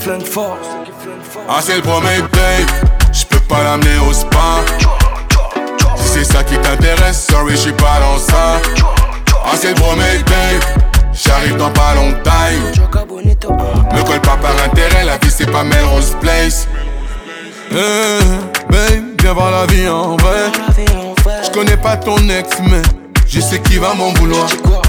flingue fort. Ah c'est le premier date, j'peux pas l'amener au spa. Si c'est ça qui t'intéresse, sorry j'suis pas dans ça. Ah c'est le premier date, j'arrive dans pas longtemps. Me colle pas par intérêt, la vie c'est pas Melrose Place. Babe, viens voir la vie en vrai. J'connais pas ton ex mais je sais qui va m'en vouloir.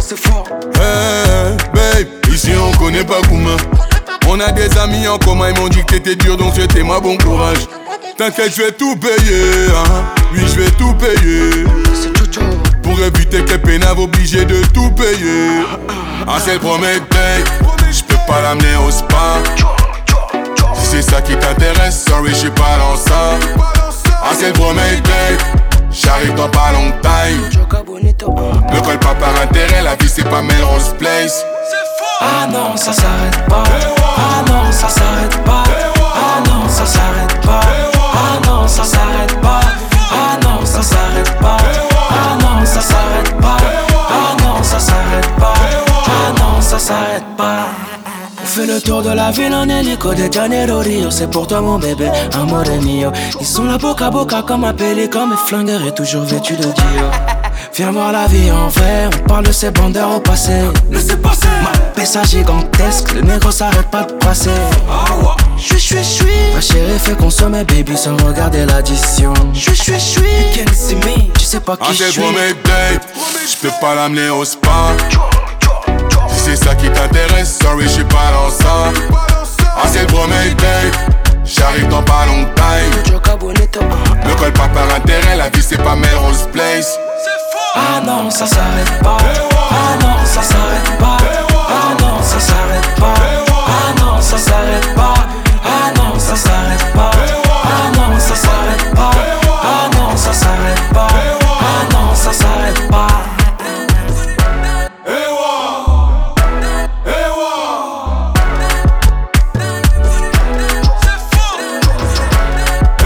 Babe, ici on connaît pas Gouma. On a des amis en commun, ils m'ont dit que t'étais dur donc souhaitez-moi bon courage. T'inquiète, je vais tout payer, hein. Oui, je vais tout payer. Pour éviter que les pénaves obligés de tout payer. Ah, c'est le premier date, j'peux pas l'amener au spa. Si c'est ça qui t'intéresse, sorry, j'suis pas dans ça. Ah, c'est le premier date, j'arrive dans pas longtemps. Me colle pas par intérêt, la vie c'est pas Melrose Place. Ah non, ça s'arrête pas. Ah non, ça s'arrête pas. Ah non, ça s'arrête pas. Ah non, ça s'arrête pas. Ah non, ça s'arrête pas. Ah non, ça s'arrête pas. Ah non, ça s'arrête pas. Ah non, ça s'arrête pas. On fait le tour de la ville en hélico de Janeiro Rio. C'est pour toi mon bébé, amore mio. Ils sont là boca à boca comme un pélican. Mes flingueurs est toujours vêtu de Dio. Viens voir la vie en vrai, on parle de ces bandeurs au passé. Laissez passer. Ma pessa gigantesque, le négro s'arrête pas de passer. Chui. Ma chérie fait consommer baby sans regarder l'addition. Chui. You can't see me, tu sais pas qui je suis. Ah c'est le premier date, j'peux pas l'amener au spa. Si c'est ça qui t'intéresse, sorry j'suis pas dans ça. Ah c'est le premier date, j'arrive dans pas longtemps. Me colle pas par intérêt, la vie c'est pas Melrose Place. Ah non, ça s'arrête pas. Ah non, ça s'arrête pas. Ah non, ça s'arrête pas. Ah non, ça s'arrête pas. Ah non, ça s'arrête pas. Ah non, ça s'arrête pas. Ah non, ça s'arrête pas. Ah non, ça s'arrête pas.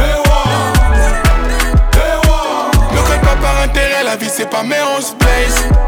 Me colle pas par intérêt, la vie c'est pas Melrose Place.